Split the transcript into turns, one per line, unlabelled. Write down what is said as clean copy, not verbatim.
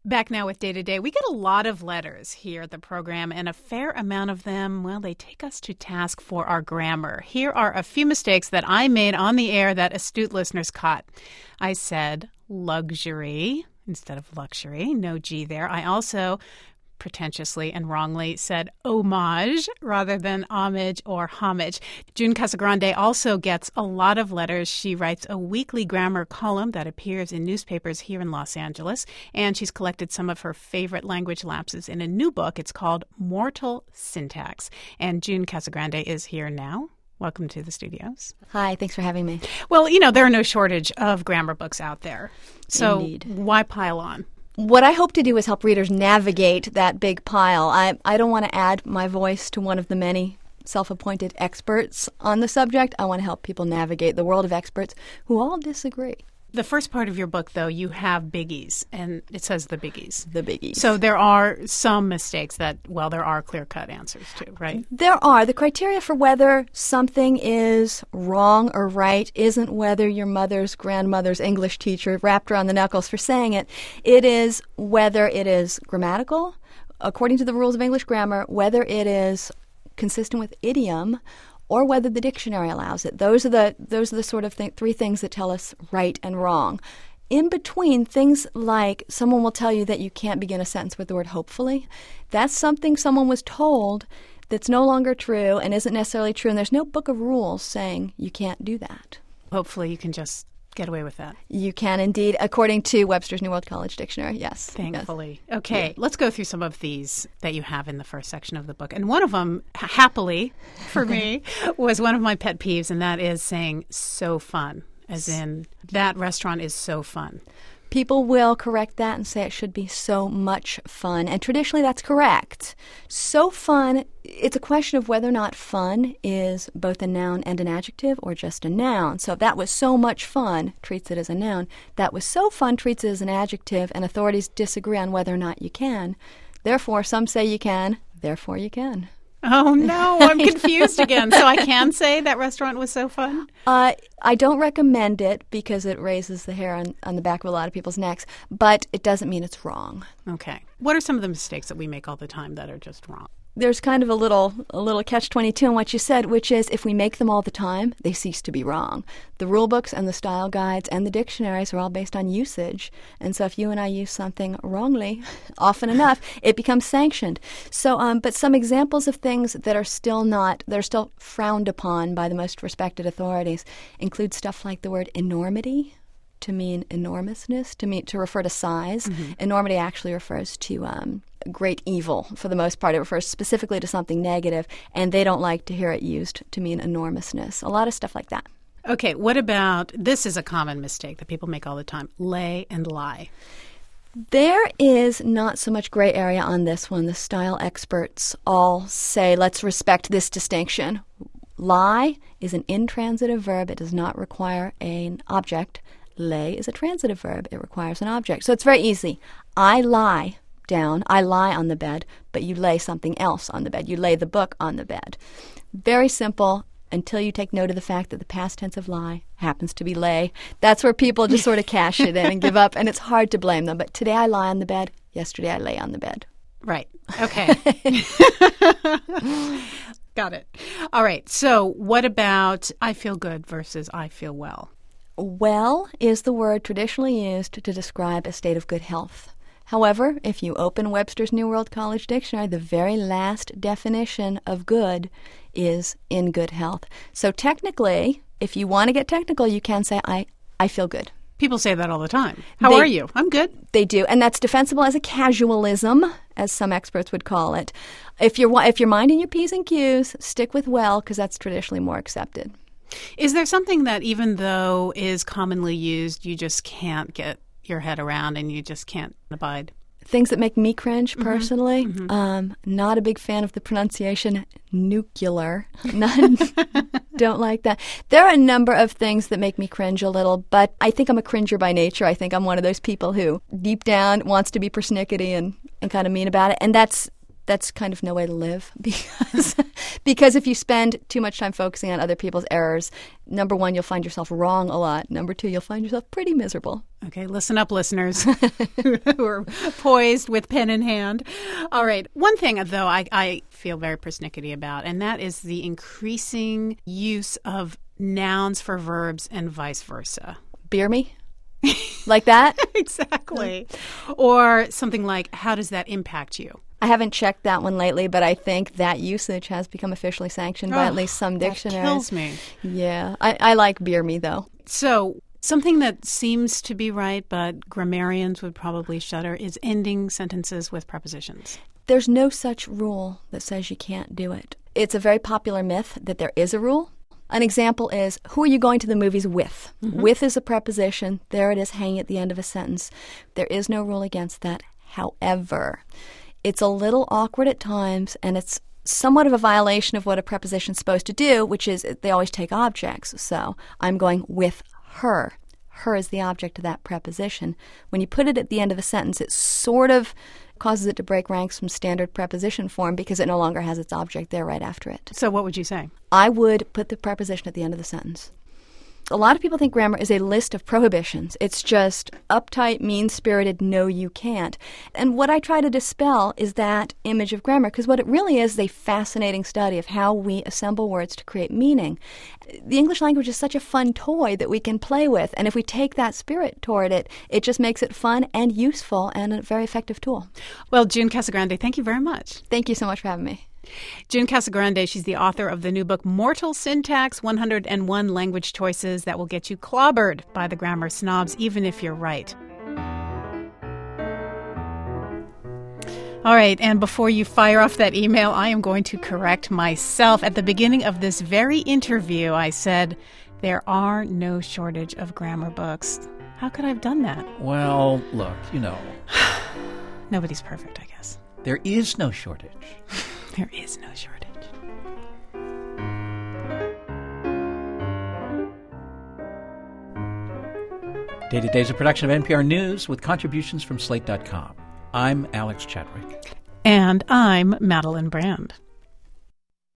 Back now with Day to Day. We get a lot of letters here at the program, and a fair amount of them, well, they take us to task for our grammar. Here are a few mistakes that I made on the air that astute listeners caught. I said luxury instead of luxury. No G there. I also pretentiously and wrongly said homage rather than homage or homage. June Casagrande also gets a lot of letters. She writes a weekly grammar column that appears in newspapers here in Los Angeles, and she's collected some of her favorite language lapses in a new book. It's called Mortal Syntax. And June Casagrande is here now. Welcome to the studios.
Hi, thanks for having me.
Well, there are no shortage of grammar books out there. So
Indeed.
Why pile on?
What I hope to do is help readers navigate that big pile. I don't want to add my voice to one of the many self-appointed experts on the subject. I want to help people navigate the world of experts who all disagree.
The first part of your book, though, you have biggies, and it says the biggies.
The biggies.
So there are some mistakes that, well, there are clear-cut answers to, right?
There are. The criteria for whether something is wrong or right isn't whether your mother's grandmother's English teacher wrapped around the knuckles for saying it. It is whether it is grammatical, according to the rules of English grammar, whether it is consistent with idiom, or whether the dictionary allows it. Those are the sort of three things that tell us right and wrong. In between, things like someone will tell you that you can't begin a sentence with the word hopefully. That's something someone was told that's no longer true and isn't necessarily true, and there's no book of rules saying you can't do that.
Hopefully you can just get away with that.
You can indeed, according to Webster's New World College Dictionary, yes.
Thankfully.
Yes.
Okay,
Yeah.
Let's go through some of these that you have in the first section of the book. And one of them, happily for me, was one of my pet peeves, and that is saying so fun, as in that restaurant is so fun.
People will correct that and say it should be so much fun. And traditionally, that's correct. So fun, it's a question of whether or not fun is both a noun and an adjective or just a noun. So that was so much fun treats it as a noun. That was so fun treats it as an adjective, and authorities disagree on whether or not you can. Therefore, some say you can. Therefore, you can.
Oh, no, I'm confused again. So I can say that restaurant was so fun?
I don't recommend it because it raises the hair on the back of a lot of people's necks, but it doesn't mean it's wrong.
Okay. What are some of the mistakes that we make all the time that are just wrong?
There's kind of a little catch-22 in what you said, which is if we make them all the time, they cease to be wrong. The rule books and the style guides and the dictionaries are all based on usage. And so if you and I use something wrongly often enough, it becomes sanctioned. So, but some examples of things that are still frowned upon by the most respected authorities include stuff like the word enormity, to mean enormousness, to refer to size. Mm-hmm. Enormity actually refers to great evil. For the most part, it refers specifically to something negative, and they don't like to hear it used to mean enormousness. A lot of stuff like that.
Okay, what about, this is a common mistake that people make all the time, lay and lie.
There is not so much gray area on this one. The style experts all say, let's respect this distinction. Lie is an intransitive verb. It does not require an object. Lay is a transitive verb. It requires an object. So it's very easy. I lie down. I lie on the bed, but you lay something else on the bed. You lay the book on the bed. Very simple until you take note of the fact that the past tense of lie happens to be lay. That's where people just sort of cash it in and give up, and it's hard to blame them. But today I lie on the bed. Yesterday I lay on the bed.
Right. Okay. Got it. All right. So what about I feel good versus I feel well?
Well is the word traditionally used to describe a state of good health. However, if you open Webster's New World College Dictionary, the very last definition of good is in good health. So technically, if you want to get technical, you can say, I feel good.
People say that all the time. How are you? I'm good.
They do, and that's defensible as a casualism, as some experts would call it. If you're minding your P's and Q's, stick with well, because that's traditionally more accepted.
Is there something that even though is commonly used, you just can't get your head around and you just can't abide?
Things that make me cringe personally. Mm-hmm. Not a big fan of the pronunciation nuclear. Don't like that. There are a number of things that make me cringe a little, but I think I'm a cringer by nature. I think I'm one of those people who deep down wants to be persnickety and kind of mean about it. And that's kind of no way to live, because Because if you spend too much time focusing on other people's errors, number one, you'll find yourself wrong a lot. Number two, you'll find yourself pretty miserable.
Okay, listen up, listeners who are poised with pen in hand. All right. One thing, though, I feel very persnickety about, and that is the increasing use of nouns for verbs and vice versa.
Beer me? Like that?
Exactly. Or something like, how does that impact you?
I haven't checked that one lately, but I think that usage has become officially sanctioned by at least some dictionaries.
That kills me.
Yeah. I like beer me, though.
So something that seems to be right, but grammarians would probably shudder, is ending sentences with prepositions.
There's no such rule that says you can't do it. It's a very popular myth that there is a rule. An example is, who are you going to the movies with? Mm-hmm. With is a preposition. There it is hanging at the end of a sentence. There is no rule against that. However, it's a little awkward at times, and it's somewhat of a violation of what a preposition's supposed to do, which is they always take objects. So I'm going with her. Her is the object of that preposition. When you put it at the end of a sentence, it sort of causes it to break ranks from standard preposition form because it no longer has its object there right after it.
So what would you say?
I would put the preposition at the end of the sentence. A lot of people think grammar is a list of prohibitions. It's just uptight, mean-spirited, no, you can't. And what I try to dispel is that image of grammar, because what it really is a fascinating study of how we assemble words to create meaning. The English language is such a fun toy that we can play with, and if we take that spirit toward it, it just makes it fun and useful and a very effective tool.
Well, June Casagrande, thank you very much.
Thank you so much for having me.
June Casagrande, she's the author of the new book, Mortal Syntax, 101 Language Choices That Will Get You Clobbered by the Grammar Snobs, even if you're right. All right, and before you fire off that email, I am going to correct myself. At the beginning of this very interview, I said, there are no shortage of grammar books. How could I have done that?
Well, look,
Nobody's perfect, I guess.
There is no shortage.
There is no shortage.
Day to Day is a production of NPR News with contributions from Slate.com. I'm Alex Chadwick.
And I'm Madeline Brand.